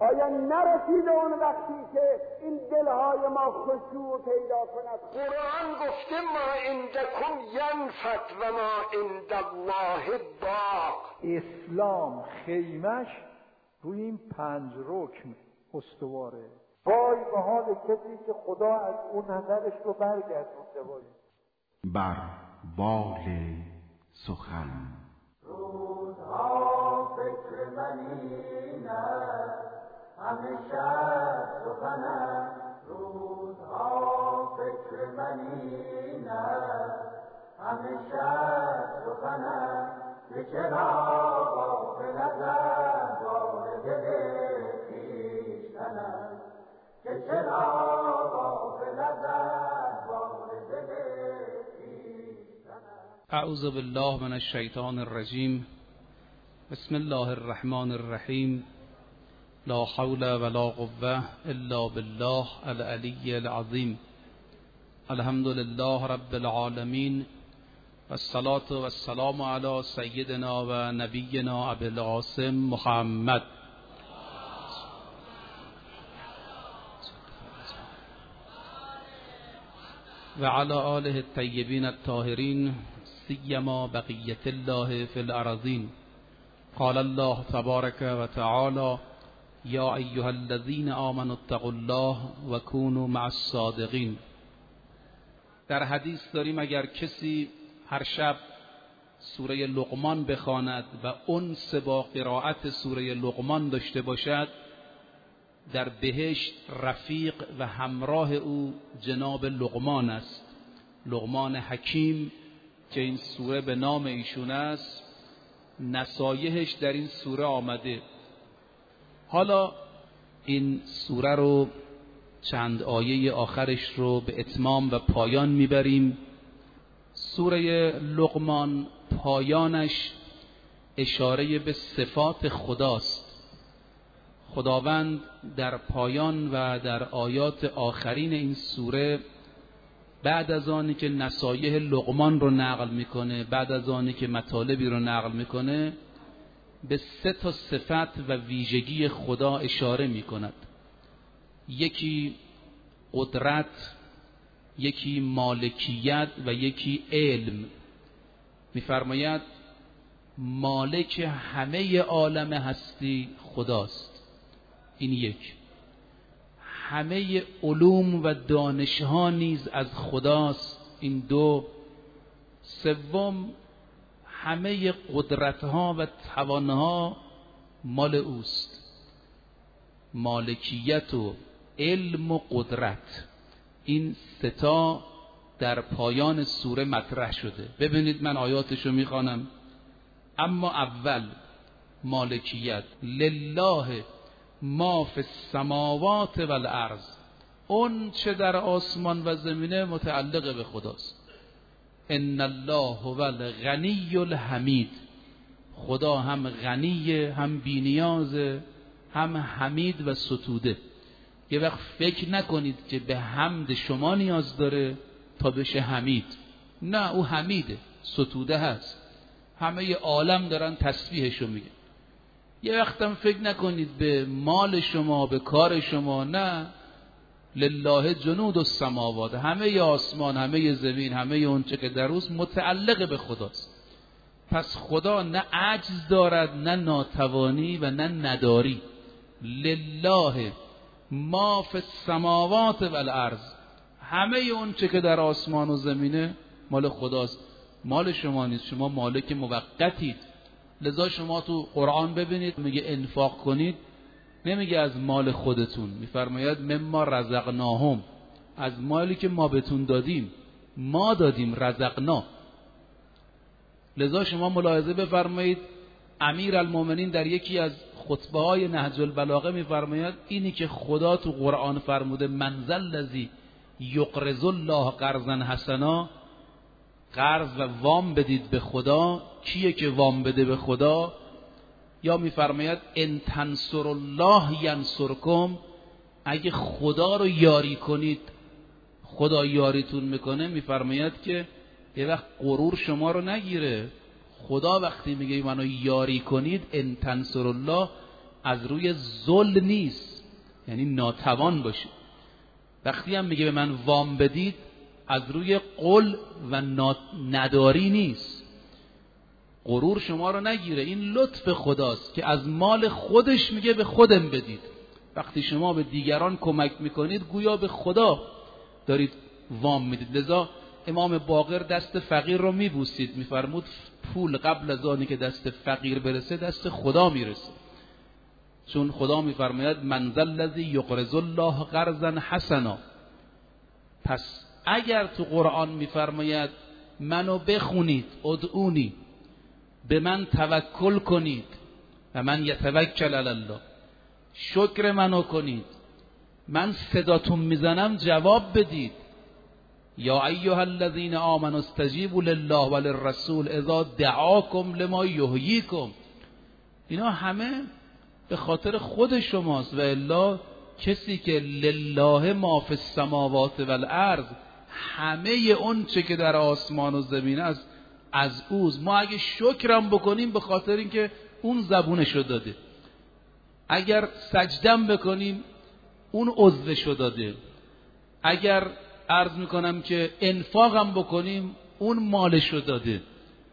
آیا نرسیده اون وقتی که این دلهای ما خشوع پیدا کند؟ قرآن گفته ما عندکم ینفد و ما عند الله باق. اسلام خیمش روی این 5 رکن استواره. وای به حال کسی که خدا از اون نظرش رو برگردونده باشه. بر بال سخن روزها فکر منی نه همیشه سخنم، روزها فکر منی نه همیشه سخنم، که چرا غافل ازم وارد دل خویشتنم، که چرا غافل ازم وارد دل خویشتنم. اعوذ بالله من الشیطان الرجیم. بسم الله الرحمن الرحیم. لا حول ولا قوة الا بالله العلی العظیم. الحمد لله رب العالمین والصلاة والسلام علی سیدنا و نبینا ابی القاسم محمد و علی آله الطیبین الطاهرین سیما بقیة الله فی الارضین. قال الله تبارک و تعالی یا ایها الذین آمنوا اتقوا الله و کونوا مع الصادقین. در حدیث داریم اگر کسی هر شب سوره لقمان بخواند و انس با قرائت سوره لقمان داشته باشد، در بهشت رفیق و همراه او جناب لقمان است، لقمان حکیم که این سوره به نام ایشون است. نصایحش در این سوره آمده. حالا این سوره رو چند آیه آخرش رو به اتمام و پایان میبریم. سوره لقمان پایانش اشاره به صفات خداست. خداوند در پایان و در آیات آخرین این سوره بعد از آنی که نصایح لقمان رو نقل میکنه، بعد از آنی که مطالبی رو نقل میکنه، به 3 صفت و ویژگی خدا اشاره میکند. یکی قدرت، یکی مالکیت و یکی علم. میفرماید مالک همه عالم هستی خداست، این یک. همه علوم و دانشها نیز از خداست، این 2. 3 همه قدرتها و توانها مال اوست. مالکیت و علم و قدرت، این 3 در پایان سوره مطرح شده. ببینید من آیاتشو میخوانم. اما اول مالکیت، لله ما فی السماوات والارض، اون چه در آسمان و زمینه متعلق به خداست. ان الله هو الغنی الحمید، خدا هم غنیه، هم بی‌نیازه، هم حمید و ستوده. یه وقت فکر نکنید که به حمد شما نیاز داره تا بشه حمید. نه، او حمیده، ستوده هست، همه عالم دارن تسبیحشو میگن. یه وقتم فکر نکنید به مال شما، به کار شما. نه، لله جنود السماوات، همه آسمان، همه زمین، همه اونچه که در اوست متعلق به خداست. پس خدا نه عجز دارد، نه ناتوانی و نه نداری. لله ما فی السماوات والارض، همه اونچه که در آسمان و زمینه مال خداست، مال شما نیست. شما مالک موقتید. لذا شما تو قرآن ببینید میگه انفاق کنید، نمیگه از مال خودتون، میفرماید مما رزقناهم، از مالی که ما بهتون دادیم. ما دادیم، رزقنا. لذا شما ملاحظه بفرمایید امیرالمومنین در یکی از خطبه های نهج البلاغه میفرماید اینی که خدا تو قرآن فرموده من ذا الذی یقرض الله قرضا حسنا، قرض و وام بدید به خدا. کیه که وام بده به خدا؟ یا میفرماید ان تنصر الله ینصرکم، اگه خدا رو یاری کنید خدا یاریتون میکنه. میفرماید که یه وقت غرور شما رو نگیره. خدا وقتی میگه منو یاری کنید، ان تنصر الله، از روی ذل نیست، یعنی ناتوان باشید. وقتی هم میگه به من وام بدید از روی قل و نداری نیست. غرور شما رو نگیره، این لطف خداست که از مال خودش میگه به خودم بدید. وقتی شما به دیگران کمک میکنید گویا به خدا دارید وام میدید. لذا امام باقر دست فقیر رو میبوسید، میفرمود پول قبل از آنی که دست فقیر برسه دست خدا میرسه، چون خدا میفرماید من ذا الذی یقرض الله قرضا حسنا. پس اگر تو قرآن میفرماید منو بخونید، ادعونی، به من توکل کنید و من یتوکل علی الله، شکر منو کنید، من صداتون میزنم جواب بدید. یا ایها الذین آمنوا استجیبوا لله وللرسول اذا دعاکم لما یحییکم. اینا همه به خاطر خود شماست، و الا کسی که لله ما فی السماوات والارض، همه اون چه که در آسمان و زمین است از اوست. ما اگه شکرم بکنیم به خاطر اینکه اون زبونشو داده، اگر سجدم بکنیم اون عضوشو داده، اگر عرض میکنم که انفاقم بکنیم اون مالشو داده.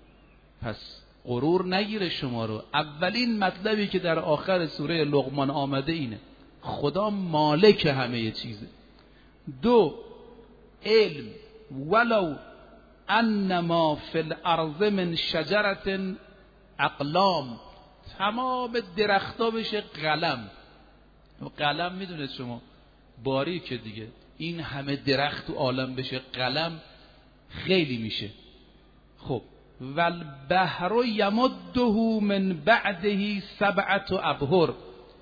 پس غرور نگیره شما رو. اولین مطلبی که در آخر سوره لقمان آمده اینه، خدا مالک همه چیزه. دو، علم، ولو انما فی الارض من شجرة اقلام، تمام درختها بشه قلم. قلم میدونید شما باریکه دیگه، این همه درخت تو عالم بشه قلم خیلی میشه. خب والبحر یمده من بعده 7 ابحر،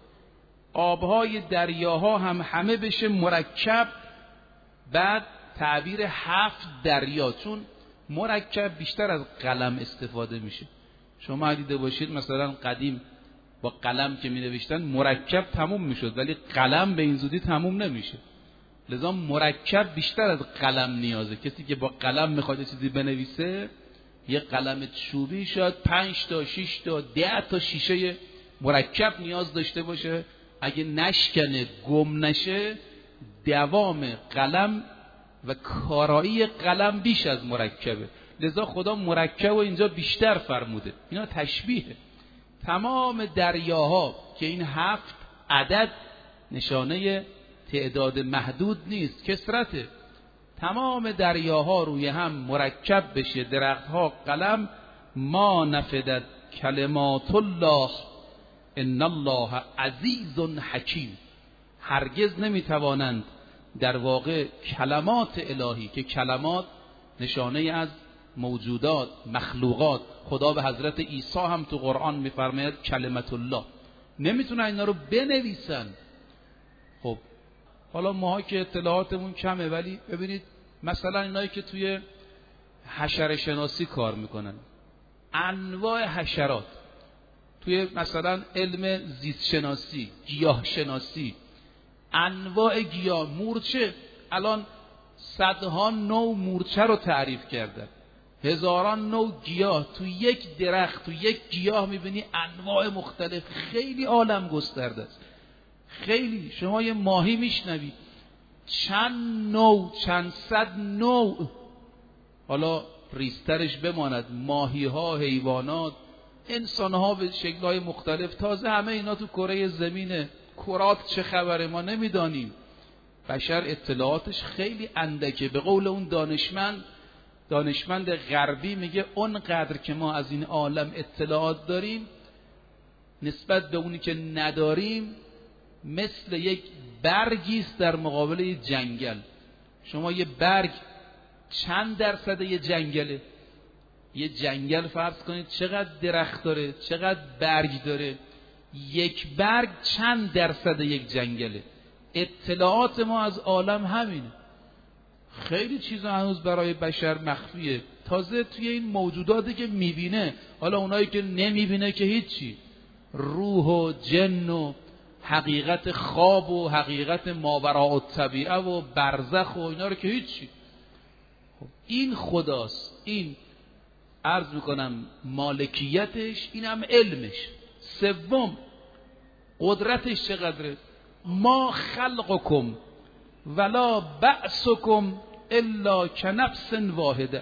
آبهای دریاها هم همه بشه مرکب، بعد تعبیر 7 دریا، چون مرکب بیشتر از قلم استفاده میشه. شما دیده باشید مثلا قدیم با قلم که می نوشتن مرکب تموم میشد، ولی قلم به این زودی تموم نمیشه. لذا مرکب بیشتر از قلم نیازه. کسی که با قلم میخواد چیزی بنویسه، یه قلم چوبی شاید 5 تا 6 تا 10 تا شیشه مرکب نیاز داشته باشه. اگه نشکنه گم نشه، دوام قلم و کارایی قلم بیش از مرکبه. لذا خدا مرکب و اینجا بیشتر فرموده. اینا تشبیهه. تمام دریاها که این 7 عدد نشانه تعداد محدود نیست، کثرته. تمام دریاها روی هم مرکب بشه، درختها قلم، ما نفدت کلمات الله ان الله عزیز حکیم، هرگز نمیتوانند در واقع کلمات الهی، که کلمات نشانه از موجودات، مخلوقات، خدا به حضرت عیسی هم تو قرآن میفرماید کلمت الله، نمیتونن اینا رو بنویسن. خب حالا ماها که اطلاعاتمون کمه، ولی ببینید مثلا اینایی که توی حشره شناسی کار میکنن، انواع حشرات، توی مثلا علم زیست شناسی، گیاه شناسی، انواع گیاه، مورچه، الان صدها نوع مورچه رو تعریف کردن، هزاران نوع گیاه. تو یک درخت، تو یک گیاه میبینی انواع مختلف، خیلی عالم گسترده است. خیلی شما یه ماهی میشنوید چند نوع، چند صد نوع، حالا ریسترش بماند، ماهی ها، حیوانات، انسان ها به شکل های مختلف. تازه همه اینا تو کره زمینه، کرات چه خبره ما نمیدانیم. بشر اطلاعاتش خیلی اندکه. به قول اون دانشمند غربی میگه اونقدر که ما از این عالم اطلاعات داریم نسبت به اونی که نداریم مثل یک برگیست در مقابل جنگل. شما یه برگ چند درصد یه جنگله؟ یه جنگل فرض کنید چقدر درخت داره، چقدر برگ داره، یک برگ چند درصد یک جنگله. اطلاعات ما از عالم همینه. خیلی چیزا هنوز برای بشر مخفیه. تازه توی این موجوداتی که میبینه، حالا اونایی که نمیبینه که هیچی، روح و جن و حقیقت خواب و حقیقت ماوراء الطبیعه و برزخ و اینا رو که هیچی. این خداست، این عرض میکنم مالکیتش، این هم علمش. سوم قدرتش چقدره؟ ما خلقکم ولا بعثکم الا کنفس واحده.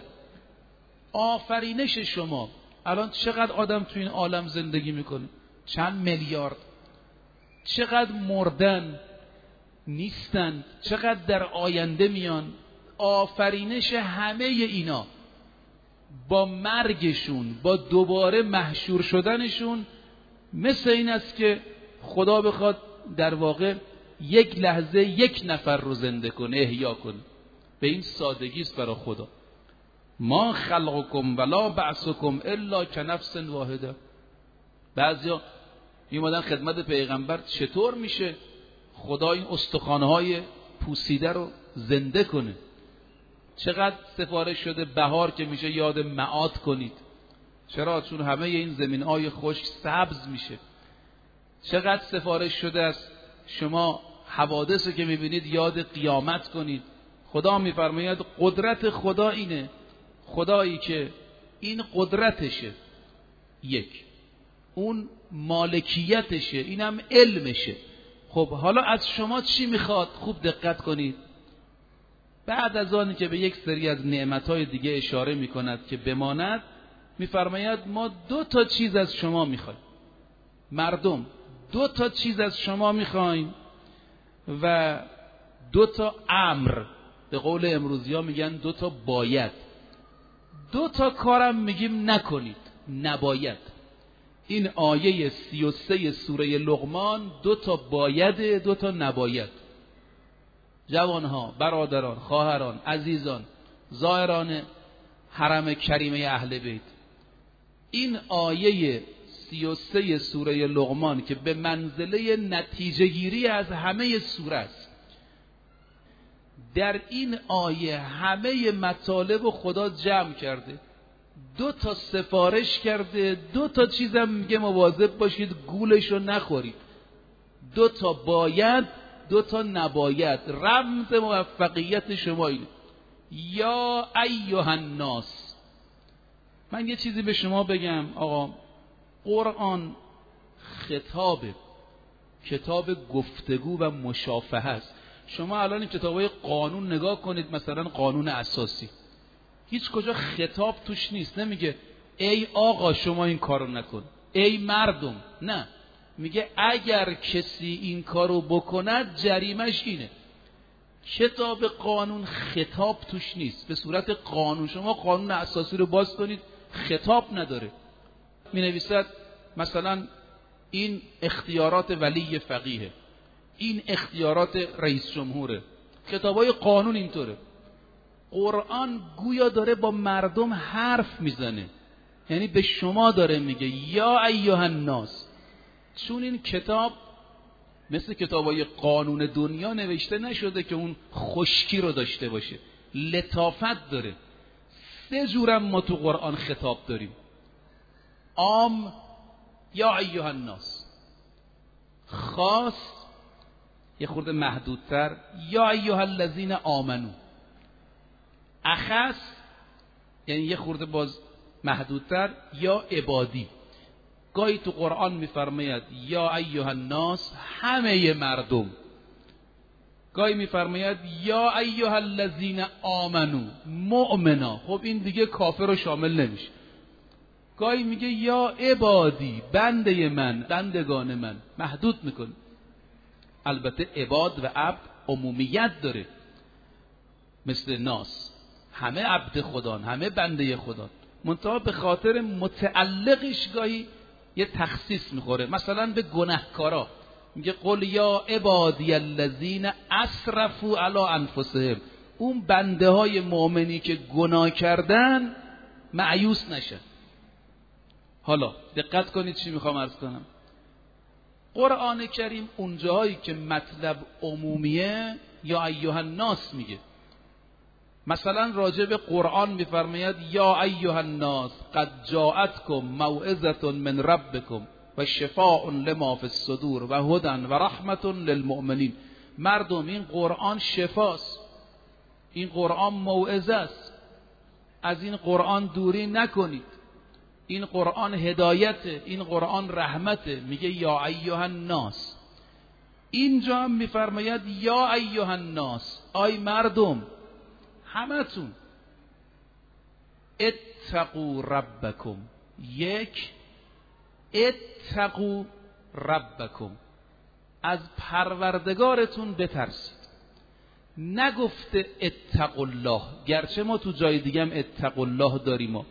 آفرینش شما، الان چقدر آدم تو این عالم زندگی میکنه؟ چند میلیارد. چقدر مردن نیستن، چقدر در آینده میان. آفرینش همه اینا با مرگشون، با دوباره محشور شدنشون، مثل این است که خدا بخواد در واقع یک لحظه یک نفر رو زنده کنه، احیا کنه. به این سادگی است برای خدا. ما خلقکم ولا بعثکم الا کنفس واحده. بعضیا میمدن خدمت پیغمبر چطور میشه خدا این استخوان‌های پوسیده رو زنده کنه؟ چقدر سفارش شده بهار که میشه یاد معاد کنید. چرا؟ چون همه این زمین‌های خشک سبز میشه. چقدر سفارش شده است شما حوادث که میبینید یاد قیامت کنید. خدا میفرماید قدرت خدا اینه، خدایی که این قدرتشه، یک، اون مالکیتشه، اینم علمشه. خب حالا از شما چی میخواد؟ خوب دقت کنید. بعد از آنی که به یک سری از نعمتهای دیگه اشاره میکند که بماند، میفرماید ما 2 چیز از شما میخوایم. مردم 2 چیز از شما میخوایم و 2 امر، به قول امروزی ها میگن 2 باید. 2 کارم میگیم نکنید، نباید. این آیه 33 سوره لقمان 2 باید، 2 نباید. جوانها، برادران، خواهران، عزیزان، زائران حرم کریمه اهل بیت، این آیه 33 سوره لقمان که به منزله نتیجه گیری از همه سوره است، در این آیه همه مطالب خدا جمع کرده. 2 سفارش کرده، 2 چیزم میگه مواظب باشید گولشو نخورید. 2 باید، 2 نباید. رمز موفقیت شما اینه. یا ایها الناس، من یه چیزی به شما بگم آقا، قرآن خطابه، کتاب گفتگو و مشافهه است. شما الان این کتابای قانون نگاه کنید، مثلا قانون اساسی، هیچ کجا خطاب توش نیست. نمیگه ای آقا شما این کارو نکن، ای مردم، نه، میگه اگر کسی این کارو بکند جریمش اینه. کتاب قانون خطاب توش نیست به صورت قانون. شما قانون اساسی رو باز کنید، خطاب نداره. می نویسد مثلا این اختیارات ولی فقیه، این اختیارات رئیس جمهوره. کتابای قانون اینطوره. قرآن گویا داره با مردم حرف میزنه، یعنی به شما داره میگه یا ایها الناس. چون این کتاب مثل کتابای قانون دنیا نوشته نشده که اون خشکی رو داشته باشه، لطافت داره. 3 جورم ما تو قرآن خطاب داریم: عام، یا ایها الناس، خاص، یه خورده محدودتر، یا ایها الذین آمنو، اخص، یعنی یه خورده باز محدودتر، یا عبادی. گاهی تو قرآن میفرماید یا ایها الناس، همه مردم. گاهی میفرماید یا ایها الذین آمنو، مؤمنا. خب این دیگه کافر رو شامل نمیشه. گاهی میگه یا عبادی، بنده من، بندگان من، محدود میکنه. البته عباد و عبد عمومیت داره، مثل ناس، همه عبد خدان، همه بنده خدان. منتها به خاطر متعلقش گاهی یه تخصیص میخوره. مثلا به گناهکارا میگه قل یا عبادی الذین اسرفوا علی انفسهم. اون بنده های مؤمنی که گناه کردن مایوس نشن. حالا دقت کنید چی میخوام عرض کنم. قرآن کریم اونجایی که مطلب عمومیه یا ایها الناس میگه. مثلا راجع به قرآن میفرماید یا ایها الناس قد جاءتکم موعظة من ربکم و شفاء لما فی الصدور و هدی و رحمة للمؤمنین. مردم این قرآن شفاست، این قرآن موعظه است، از این قرآن دوری نکنید. این قرآن هدایته، این قرآن رحمته. میگه یا ایها الناس. اینجا هم میفرماید یا ایها الناس، آی مردم همتون، اتقوا ربکم. یک، اتقوا ربکم، از پروردگارتون بترسید. نگفته اتقوا الله، گرچه ما تو جای دیگه هم اتقوا الله داریم.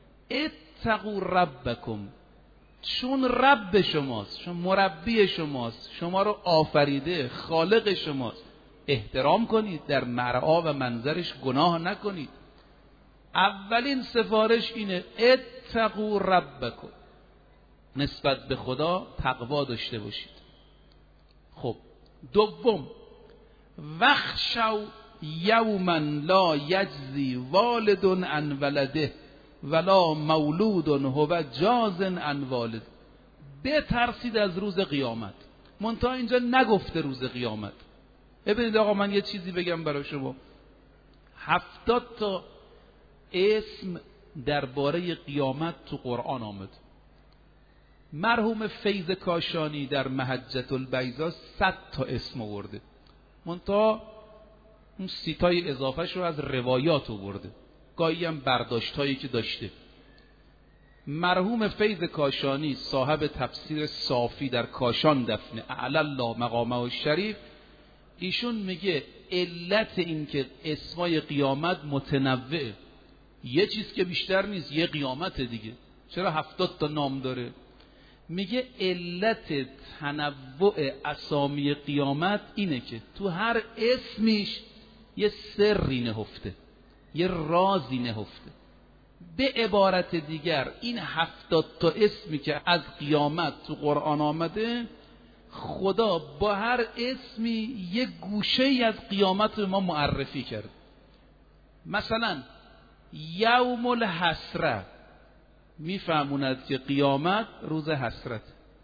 اتقوا ربکم، چون رب شماست، چون مربی شماست، شما رو آفریده، خالق شماست، احترام کنید، در مرعا و منظرش گناه نکنید. اولین سفارش اینه اتقوا ربکم، نسبت به خدا تقوا داشته باشید. خب دوم، وخشوا یوما لا یجزی والد عن ولده ولا مولود هو جاز عن والد. بترسید از روز قیامت. منتها اینجا نگفته روز قیامت. ببینید آقا، من یه چیزی بگم برای شما. 70 تا اسم درباره قیامت تو قرآن آمد. مرحوم فیض کاشانی در محجة البیضا 100 تا اسم آورده، منتها اون 30 تای اضافهش رو از روایات آورده، گاهی هم برداشتایی که داشته. مرحوم فیض کاشانی صاحب تفسیر صافی در کاشان دفنه اعلی الله مقامه الشریف، ایشون میگه علت این که اسمای قیامت متنوعه، یه چیز که بیشتر نیست، یه قیامت دیگه، چرا 70 تا نام داره؟ میگه علت تنوع اسامی قیامت اینه که تو هر اسمیش یه سری نهفته، یه رازی نهفته. به عبارت دیگر این 70 تا اسمی که از قیامت تو قرآن آمده، خدا با هر اسمی یه گوشه ای از قیامت به ما معرفی کرد. مثلا یوم الحسره میفهموند که قیامت روز حسرت.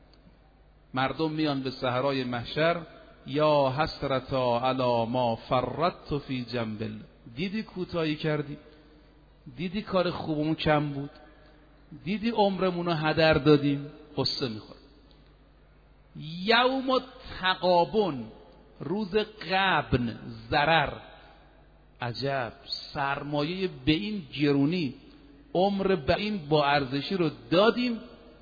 مردم میان به صحرای محشر، یا حسرتا علی ما فرطت فی جنب الله. دیدی کوتاهی کردی؟ دیدی کار خوبمون کم بود؟ دیدی عمرمون رو هدر دادیم؟ قصه میخواد. یوم التغابن، روز غبن، ضرر. عجب، سرمایه به این گرونی، عمر به این با ارزشی رو دادیم،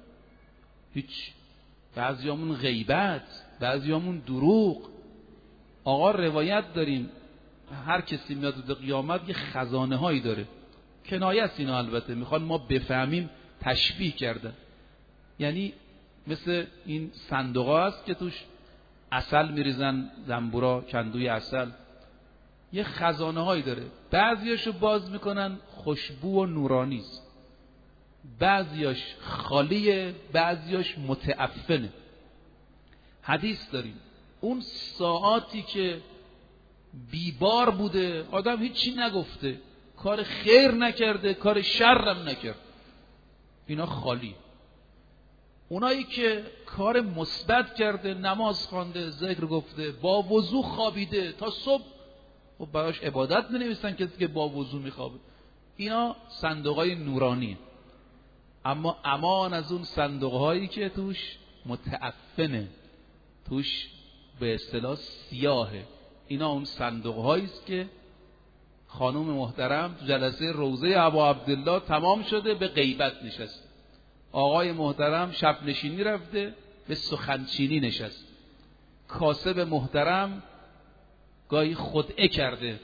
هیچ. بعضیامون غیبت، بعضیامون دروغ. آقا روایت داریم هر کسی میاد به قیامت یه خزانه هایی داره، کنایه است اینا، البته میخوان ما بفهمیم، تشبیه کردن. یعنی مثل این صندوق هست که توش عسل میریزن، زنبورا، کندوی عسل، یه خزانه هایی داره. بعضیاشو باز میکنن خوشبو و نورانیست، بعضیاش خالیه، بعضیاش متعفنه. حدیث داریم اون ساعاتی که بیبار بوده، آدم هیچی نگفته، کار خیر نکرده، کار شرم نکرد، اینا خالی. اونایی که کار مثبت کرده، نماز خوانده، ذکر گفته، با وضو خوابیده تا صبح، و براش عبادت می‌نویسن کسی که با وضو میخوابه، اینا صندوقای نورانی. اما امان از اون صندوقهایی که توش متعفنه، توش به اصطلاح سیاهه. اینا اون صندوقهایی است که خانم محترم تو جلسه روضه ابا عبدالله تمام شده، به غیبت نشسته. آقای محترم شب نشینی رفته، به سخنچینی نشست. کاسب محترم گاهی خدعه کرده.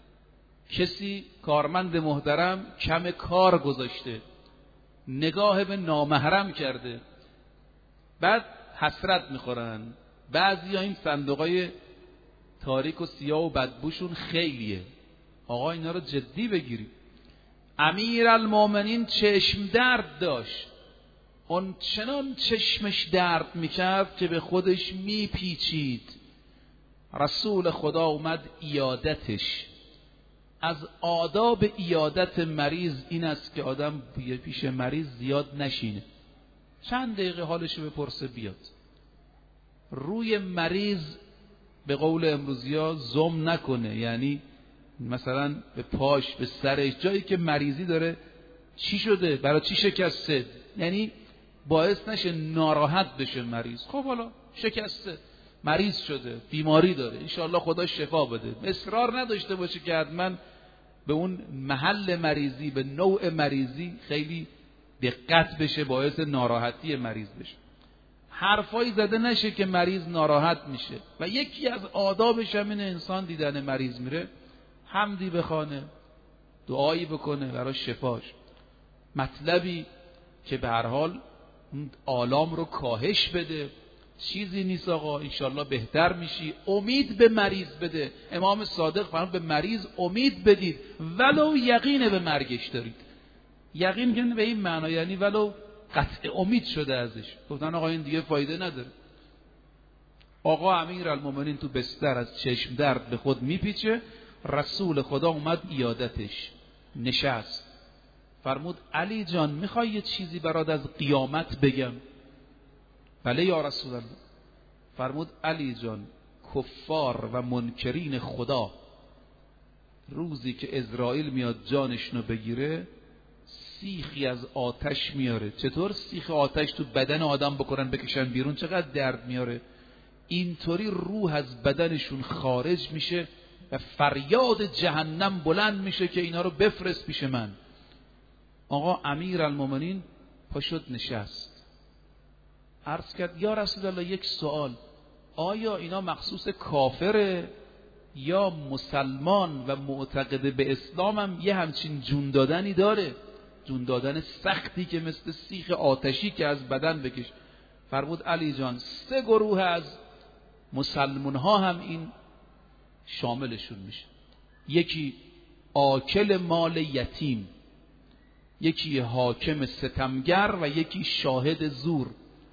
کسی کارمند محترم کم کار گذاشته، نگاه به نامحرم کرده، بعد حسرت میخورن. بعضی ها این صندوقای تاریک و سیاه و بدبوشون خیلیه. آقا اینا رو جدی بگیرید. امیر المومنین چشم درد داشت، اون چنان چشمش درد میکرد که به خودش میپیچید. رسول خدا اومد ایادتش. از آداب ایادت مریض این است که آدم پیش مریض زیاد نشینه، چند دقیقه حالشو بپرسه بیاد. روی مریض به قول امروزیا زم نکنه، یعنی مثلا به پاش، به سرش، جایی که مریضی داره چی شده؟ برای چی شکسته؟ یعنی باعث نشه ناراحت بشه مریض. خب حالا شکسته، مریض شده، بیماری داره، انشاءالله خدا شفا بده. اصرار نداشته باشه که حتما به اون محل مریضی، به نوع مریضی خیلی دقت بشه، باعث ناراحتی مریض بشه. حرفایی زده نشه که مریض ناراحت میشه. و یکی از آدابش هم اینه انسان دیدن مریض میره حمدی بخونه، دعایی بکنه برای شفاش، مطلبی که به هر حال آلام رو کاهش بده. چیزی نیست آقا، انشالله بهتر میشی، امید به مریض بده. امام صادق فرمود به مریض امید بدید ولو یقین به مرگش دارید. یقین که به این معنا یعنی ولو قطع امید شده ازش. گفتن آقا این دیگه فایده نداره. آقا امیرالمومنین تو بستر از چشم درد به خود میپیچه، رسول خدا اومد عیادتش، نشست، فرمود علی جان میخوای یه چیزی برات از قیامت بگم؟ بله یا رسول الله. فرمود علی جان کفار و منکرین خدا روزی که عزرائیل میاد جانشونو بگیره سیخی از آتش میاره. چطور سیخ آتش تو بدن آدم بکنن بکشن بیرون چقدر درد میاره؟ اینطوری روح از بدنشون خارج میشه و فریاد جهنم بلند میشه که اینا رو بفرست پیش من. آقا امیرالمومنین پاشد نشست، عرض کرد یا رسول الله یک سوال، آیا اینا مخصوص کافره یا مسلمان و معتقد به اسلام هم یه همچین جون دادنی داره؟ جون دادن سختی که مثل سیخ آتشی که از بدن بکش. فرمود علی جان 3 گروه از مسلمان ها هم این شاملشون میشه. یکی آکل مال یتیم، یکی حاکم ستمگر و یکی شاهد زور.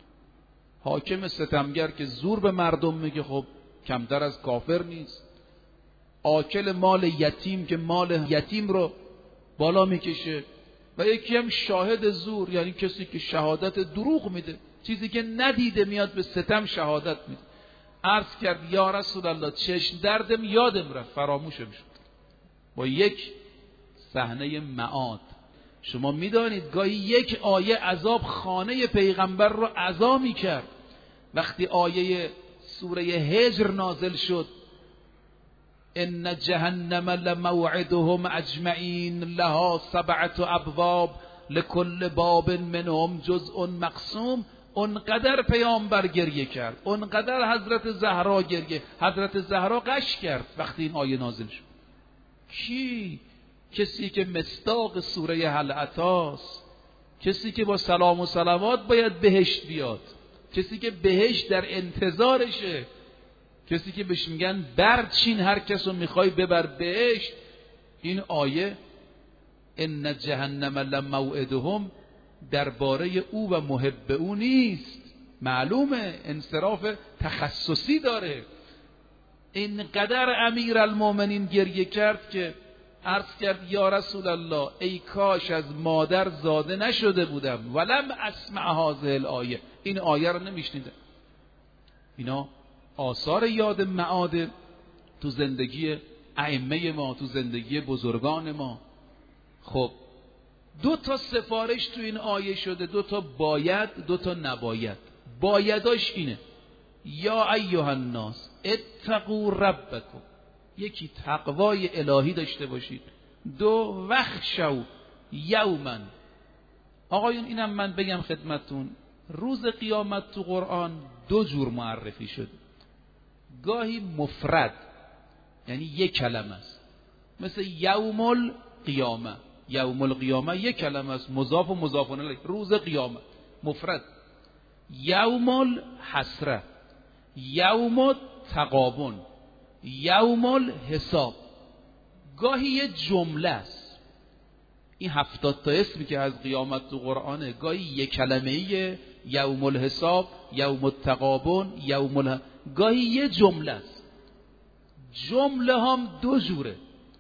حاکم ستمگر که زور به مردم میگه خب کمتر از کافر نیست. آکل مال یتیم که مال یتیم رو بالا میکشه. و یکی هم شاهد زور، یعنی کسی که شهادت دروغ میده، چیزی که ندیده میاد به ستم شهادت میده. عرض کرد یا رسول الله چشم دردم یادم رفت، فراموشم شد. با یک صحنه معاد، شما میدانید گاهی یک آیه عذاب خانه پیغمبر رو عزا میکرد. وقتی آیه سوره هجر نازل شد ان جهنم لموعدهم اجمعین لها 7 ابواب لكل باب منهم جزء مقسوم، اونقدر پیامبر گریه کرد، اونقدر حضرت زهرا گریه، حضرت زهرا غش کرد وقتی این آیه نازل شد. کی؟ کسی که مصداق سوره هل اتاست، کسی که با سلام و صلوات باید بهشت بیاد، کسی که بهشت در انتظارشه، کسی که بهش میگن برچین هر کس رو میخوای ببر بهشت. این آیه ان جهنم لموعدهم درباره او و محب او نیست. معلومه انصراف تخصصی داره. اینقدر امیرالمومنین گریه کرد که عرض کرد یا رسول الله ای کاش از مادر زاده نشده بودم ولم اسمع هذه الآیه، این آیه رو نمیشنیدم. اینا آثار یاد معاد تو زندگی ائمه ما، تو زندگی بزرگان ما. خب 2 سفارش تو این آیه شده، 2 باید، 2 نباید. بایداش اینه یا ایها الناس اتقوا ربکم، یکی تقوای الهی داشته باشید. 2 وخشوا یوما. آقایون اینم من بگم خدمتون، روز قیامت تو قرآن 2 جور معرفی شده. گاهی مفرد یعنی یک کلمه است، مثل یوم القیامه. یوم القیامه یک کلمه است، مضاف و مضاف الیه، روز قیامت مفرد. یوم الحسره، یوم التغابن، یوم الحساب. گاهی یه جمله است. این 70 تا اسمی که از قیامت تو قرآنه گاهی یک کلمه‌ایه، یوم الحساب، یوم التغابن، گاهی یه جمله است. جمله هم 2 جوره.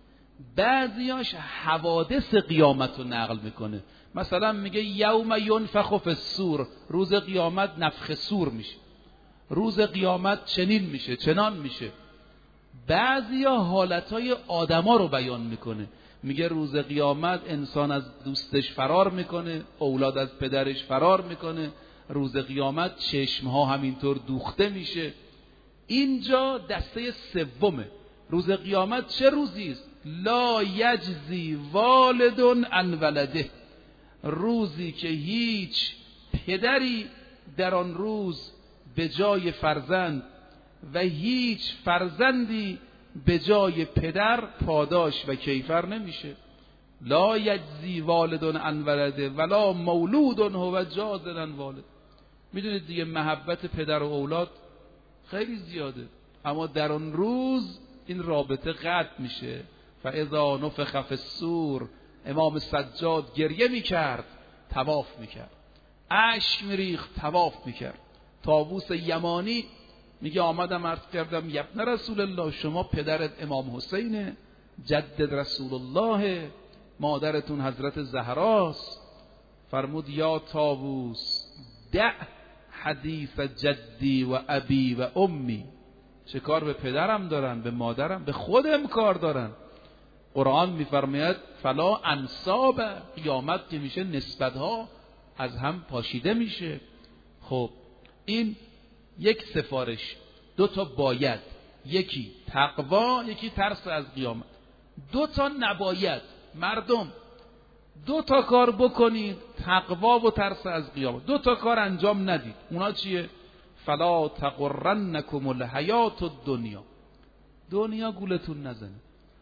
بعضیاش حوادث قیامت رو نقل میکنه. مثلا میگه یوم ینفخ فی الصور، روز قیامت نفخ صور میشه، روز قیامت چنین میشه چنان میشه. بعضیا حالتهای آدما رو بیان میکنه. میگه روز قیامت انسان از دوستش فرار میکنه، اولاد از پدرش فرار میکنه، روز قیامت چشمها همینطور دوخته میشه. اینجا دسته سومه. روز قیامت چه روزی است؟ لا یجزی والد عن ولده، روزی که هیچ پدری در آن روز به جای فرزند و هیچ فرزندی به جای پدر پاداش و کیفر نمیشه. لا یجزی والد عن ولده ولا مولود هو جاز عن والد. میدونید دیگه محبت پدر و اولاد خیلی زیاده، اما در اون روز این رابطه قطع میشه. فاذا نفخ فی الصور، امام سجاد گریه میکرد، طواف میکرد، اشک میریخت، طواف میکرد. طاووس یمانی میگه آمدم عرض کردم ابن رسول الله، شما پدرت امام حسینه، جدد رسول الله، مادرتون حضرت زهراست. فرمود یا طاووس دع حدیث جدی و ابی و امی. چه کار به پدرم دارن، به مادرم، به خودم کار دارن. قرآن میفرماید فلا انساب، قیامت که میشه نسبتها از هم پاشیده میشه. خب این یک سفارش، دو تا باید، یکی تقوا، یکی ترس از قیامت. دو تا نباید. مردم دو تا کار بکنید، تقوا و ترس از قیامت. دو تا کار انجام ندید. اونا چیه؟ فلا تغرنکم الحیات الدنیا، دنیا گولتون نزنه.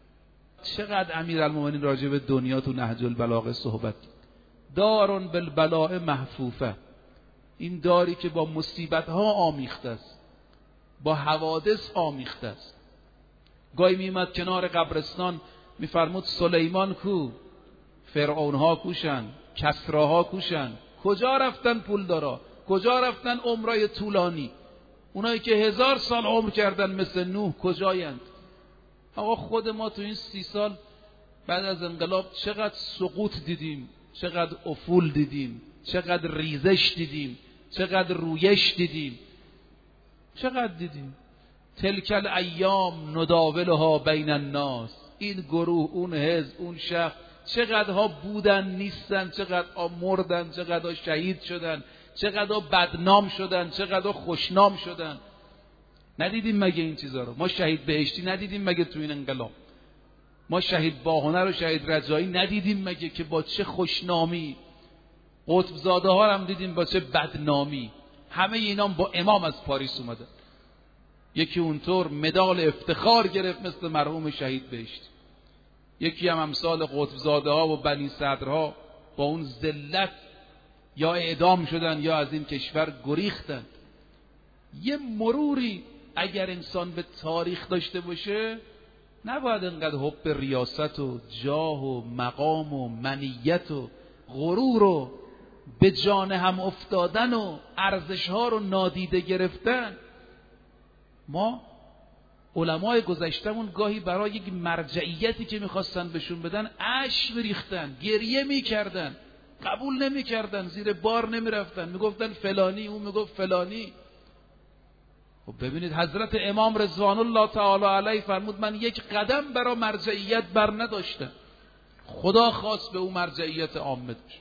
چقدر امیرالمومنین راجع به دنیا تو نهج البلاغه صحبت. دارون بالبلاء محفوفه، این داری که با مصیبت ها آمیخته است، با حوادث آمیخته است. گاهی میمد کنار قبرستان میفرمود سلیمان کو، فرعون ها کوشن، کسراها کوشن، کجا رفتن پولدارا، کجا رفتن عمرای طولانی، اونایی که 1000 سال عمر کردن مثل نوح کجایند؟ آقا خود ما تو این 30 سال بعد از انقلاب چقدر سقوط دیدیم، چقدر افول دیدیم، چقدر ریزش دیدیم، چقدر رویش دیدیم، چقدر دیدیم. تلک الایام نداولها بین الناس، این گروه، اون حزب، اون شخص، چقدرها بودن نیستن، چقدرها مردن، چقدرها شهید شدن، چقدرها بدنام شدن، چقدرها خوشنام شدن. ندیدیم مگه این چیزا رو؟ ما شهید بهشتی ندیدیم مگه تو این انقلاب؟ ما شهید باهنر و شهید رجایی ندیدیم مگه که با چه خوشنامی؟ قطب زاده ها هم دیدیم با چه بدنامی. همه اینا با امام از پاریس اومدن. یکی اونطور مدال افتخار گرفت مثل مرحوم شهید بهشتی، یکی هم امثال قطب زاده ها و بنی صدرها با اون ذلت یا اعدام شدن یا از این کشور گریختن. یه مروری اگر انسان به تاریخ داشته باشه، نباید انقدر حب ریاست و جاه و مقام و منیت و غرور و به جان هم افتادن و ارزش ها رو نادیده گرفتن. ما علمای گذشتمون گاهی برای یک مرجعیتی که میخواستن بهشون بدن اشک میریختن، گریه میکردن، قبول نمیکردن، زیر بار نمیرفتن، میگفتن فلانی، اون میگفت فلانی. خب ببینید حضرت امام رضوان الله تعالی علیه فرمود من یک قدم برای مرجعیت بر نداشتم، خدا خواست به اون مرجعیت عامه داشت.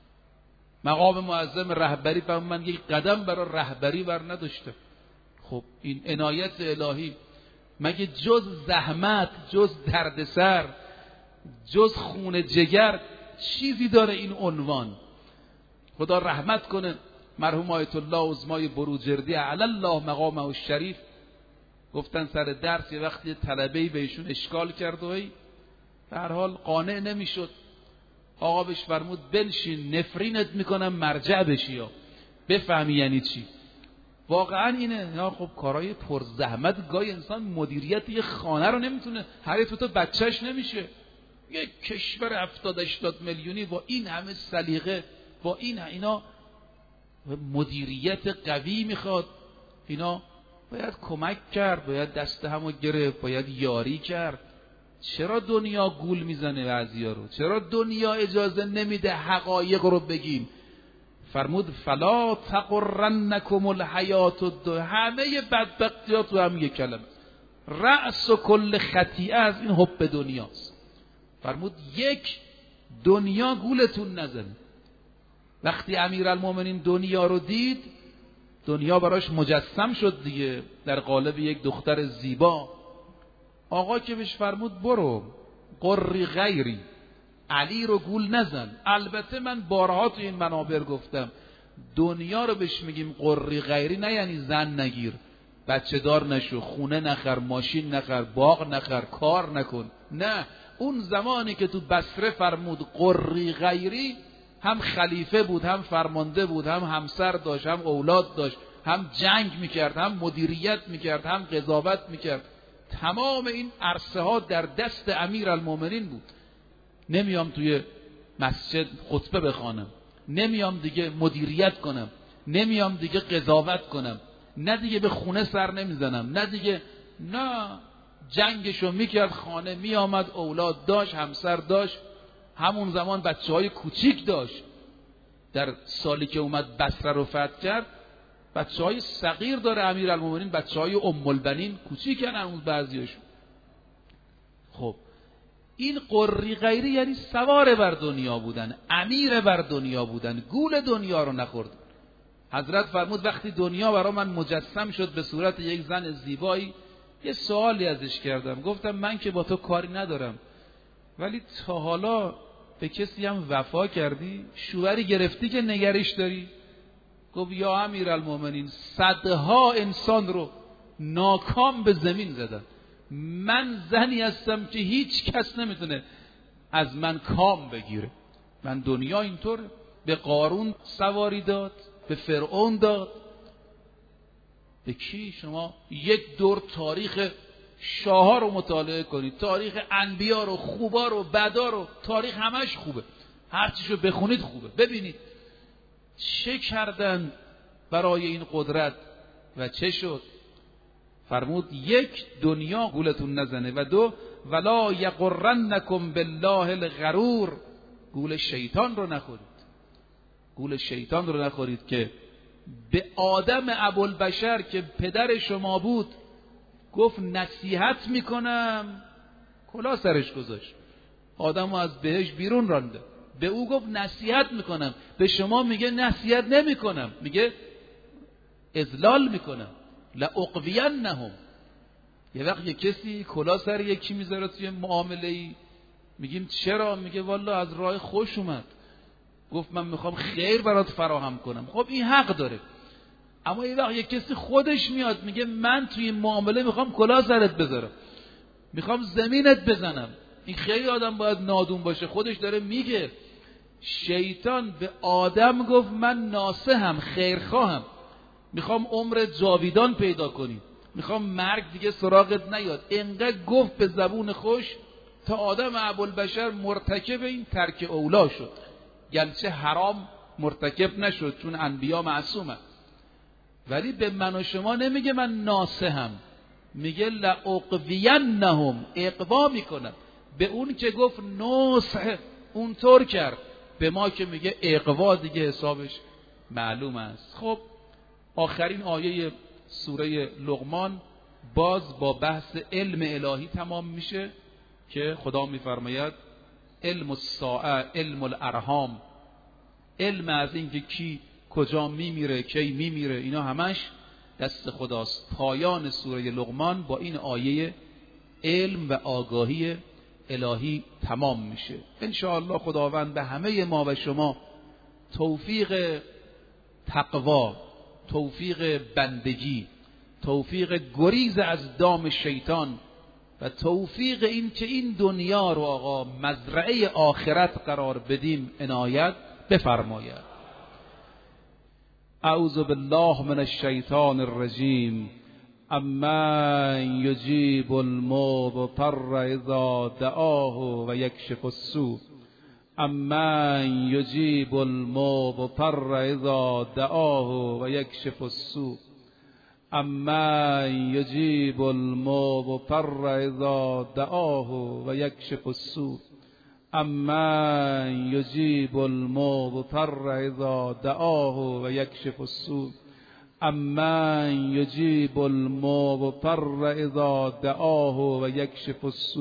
مقام معظم رهبری فرمود من یک قدم برای رهبری بر نداشتم. خب این عنایت الهی مگه جز زحمت، جز دردسر، جز خون جگر چیزی داره این عنوان؟ خدا رحمت کنه مرحوم آیت الله عظمای بروجردی علی الله مقامه الشریف، گفتن سر درس یه وقتی طلبه‌ای بهشون اشکال کرد و به هر حال قانع نمیشد. آقا بهش فرمود بنشین نفرینت میکنم مرجع بشی یا بفهمی یعنی چی. واقعا اینه. یا خب کارهای پرزحمت، گاهی انسان مدیریت یه خانه رو نمیتونه، حریف تو بچهش نمیشه. یک کشور 70-80 میلیونی با این همه سلیقه، با اینا مدیریت قوی میخواد. اینا باید کمک کرد، باید دست همو گرفت، باید یاری کرد. چرا دنیا گول میزنه بعضیا رو؟ چرا دنیا اجازه نمیده حقایق رو بگیم؟ فرمود فلا تغرنکم الحیات الدنیا. همه بدبختیات تو هم یک کلمه. رأس کل خطیئه از این حب دنیاست. فرمود یک دنیا گولتون نزنه. وقتی امیرالمومنین دنیا رو دید، دنیا براش مجسم شد دیگه در قالب یک دختر زیبا. آقا که بهش فرمود برو قری غیری، علی رو گول نزن. البته من بارها تو این منابر گفتم دنیا رو بهش میگیم قری غیری نه یعنی زن نگیر، بچه دار نشو، خونه نخر، ماشین نخر، باغ نخر، کار نکن. نه، اون زمانی که تو بصره فرمود قری غیری، هم خلیفه بود، هم فرمانده بود، هم همسر داشت، هم اولاد داشت، هم جنگ میکرد، هم مدیریت میکرد، هم قضاوت میکرد. تمام این عرصه ها در دست امیرالمومنین بود. نمیام توی مسجد خطبه بخوانم، نمیام دیگه مدیریت کنم، نمیام دیگه قضاوت کنم، نه دیگه به خونه سر نمیزنم، نه دیگه، نه، جنگشو میکرد، خانه میآمد، اولاد داشت، همسر داشت. همون زمان بچه‌های کوچیک داشت. در سالی که اومد بصره رو فتح کرد بچه‌های صغیر داره امیرالمومنین، بچه‌های ام البنین کوچیکن هنوز بعضیاشون. خب این قری غیری یعنی سوار بر دنیا بودن، امیر بر دنیا بودن، گول دنیا رو نخورد. حضرت فرمود وقتی دنیا برای من مجسم شد به صورت یک زن زیبایی، یه سوالی ازش کردم، گفتم من که با تو کاری ندارم، ولی تا حالا به کسی هم وفا کردی؟ شوهری گرفتی که نگریش داری؟ گفت یا امیرالمومنین صدها انسان رو ناکام به زمین زدن، من زنی هستم که هیچ کس نمیتونه از من کام بگیره. من دنیا اینطور به قارون سواری داد، به فرعون داد، به کی؟ شما یک دور تاریخ شاه‌ها رو مطالعه کنید، تاریخ انبیا رو، خوبا رو، بدا رو، تاریخ همش خوبه، هر چیشو بخونید خوبه. ببینید چه کردن برای این قدرت و چه شد. فرمود یک دنیا گولتون نزنه و دو ولا یغرنکم بالله الغرور، گول شیطان رو نخورید. گول شیطان رو نخورید که به آدم ابوالبشر که پدر شما بود گفت نصیحت میکنم، کلاه سرش گذاشت، آدمو از بهش بیرون رانده. به او گفت نصیحت میکنم، به شما میگه نصیحت نمیکنم، میگه اذلال میکنم. لاقوینهم. یه وقت یه کسی کلاه سر یکی میذاره توی معامله‌ای، میگیم چرا؟ میگه والا از راه خوش اومد، گفت من میخوام خیر برات فراهم کنم. خب این حق داره. اما یه وقت یه کسی خودش میاد میگه من توی این معامله میخوام کلاه سرت بذارم، میخوام زمینت بزنم، این خیلی آدم باید نادون باشه. خودش داره میگه. شیطان به آدم گفت من ناصحم، خیرخواهم، میخوام عمر جاویدان پیدا کنی، میخوام مرگ دیگه سراغت نیاد. اینقدر گفت به زبون خوش تا آدم ابوالبشر مرتکب این ترک اولا شد، گرچه حرام مرتکب نشد چون انبیا معصومه. ولی به من و شما نمیگه من ناصحم، میگه لاقوینهم، اقوا میکنم. به اون که گفت نصح اونطور کرد، به ما که میگه اقوا دیگه حسابش معلوم است. خب آخرین آیه سوره لقمان باز با بحث علم الهی تمام میشه که خدا میفرماید علم الساعه، علم الارحام، علم از این که کی کجا میمیره، کی میمیره، اینا همش دست خداست. پایان سوره لقمان با این آیه علم و آگاهی الهی تمام میشه. انشاءالله خداوند به همه ما و شما توفیق تقوا، توفیق بندگی، توفیق گریز از دام شیطان و توفیق این که این دنیا رو آقا مزرعه آخرت قرار بدیم عنایت بفرماید. اعوذ بالله من الشیطان الرجیم. امن یجیب المضطر اذا دعاه و یکشف السوء. امن یجیب المضطر اذا دعاه و یکشف السوء. امن یجیب المضطر اذا دعاه و یکشف السوء. امن یجیب المضطر اذا دعاه و یکشف السوء. امن یجیب المضطر اذا دعاه و یکشف السوء.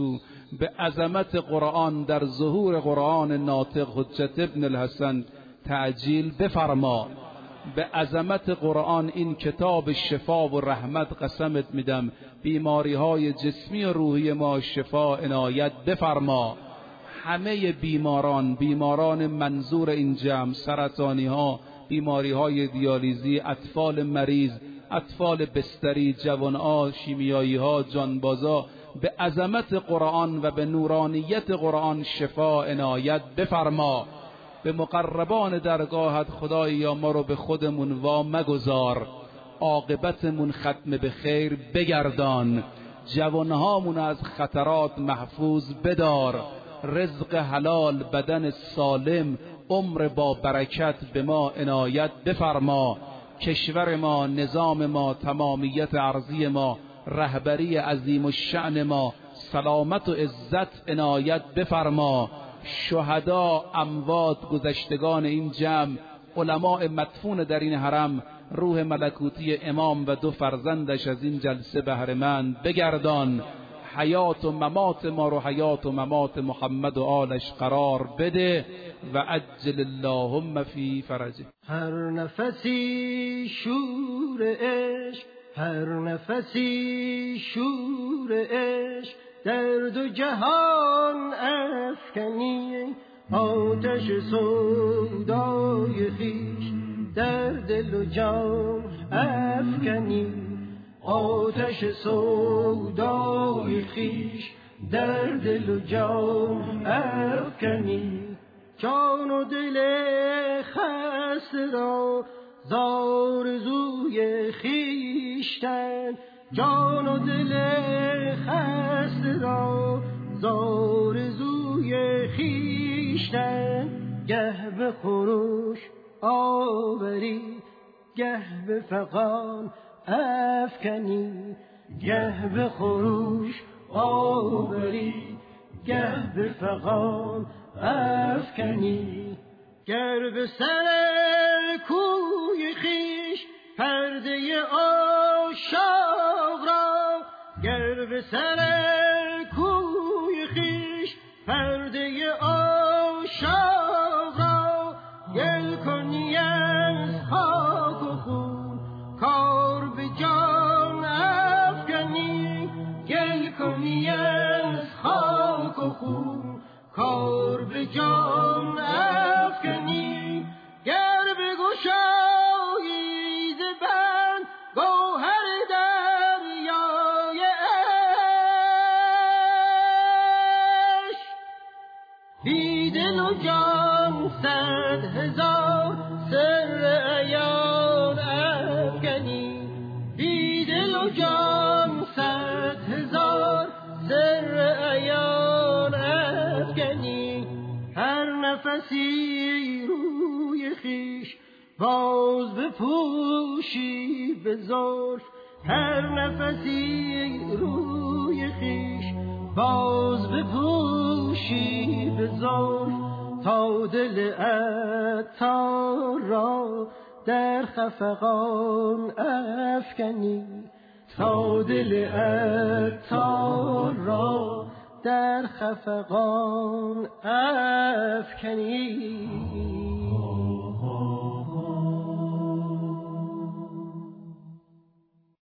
به عظمت قرآن در ظهور قرآن ناطق حجت ابن الحسن تعجیل بفرما. به عظمت قرآن این کتاب شفا و رحمت قسمت میدم بیماری های جسمی و روحی ما شفا عنایت بفرما. همه بیماران منظور این جمع، سرطانی ها، بیماری های دیالیزی، اطفال مریض، اطفال بستری، جوان ها، شیمیایی ها، جانبازا، به عظمت قرآن و به نورانیت قرآن شفا عنایت بفرما. به مقربان درگاهت خدایا ما رو به خودمون وا مگذار، عاقبتمون ختم به خیر بگردان، جوانهامون از خطرات محفوظ بدار، رزق حلال، بدن سالم، عمر با برکت به ما عنایت بفرما. کشور ما، نظام ما، تمامیت ارضی ما، رهبری عظیم الشأن ما، سلامت و عزت عنایت بفرما. شهدا، اموات، گذشتگان این جمع، علماء مدفون در این حرم، روح ملکوتی امام و 2 فرزندش از این جلسه بهره‌مند بگردان. حیات و ممات ما رو حیات و ممات محمد و آلش قرار بده و عجل اللهم فی فرجه. هر نفسی شور عشق، هر نفسی شور عشق، در 2 جهان افکنی، آتش سودای خویش در دل و جان افکنی، آتش سودای خویش در دل و جان افکنی. جان و دل خسته را زآرزوی خویشتن، جان و دل خسته را زآرزوی خویشتن، گه به خروش آوری، گه به فغان افکنی، گه به خروش آوری، گه به فغان افکنی. گر به سر کوی خویش پرده عاشق را، گر به سر کوی خویش پرده عاشق را، گل کنی از خاک و خون کار به جان افکنی، گل کنی از خاک و خون کار به جان افکنی. گر بگشایی ز بند گوهر دریای عشق، بی دل و جان 100,000 سر عیان افکنی، بی دل و جان 100,000 سر عیان افکنی. هر نفسی روی خویش باز بپوشی به زلف، هر نفسی روی خویش باز بپوشی به زلف، تا دل عطار را در خفقان افکنی، تا دل عطار را در خفقان افکنی.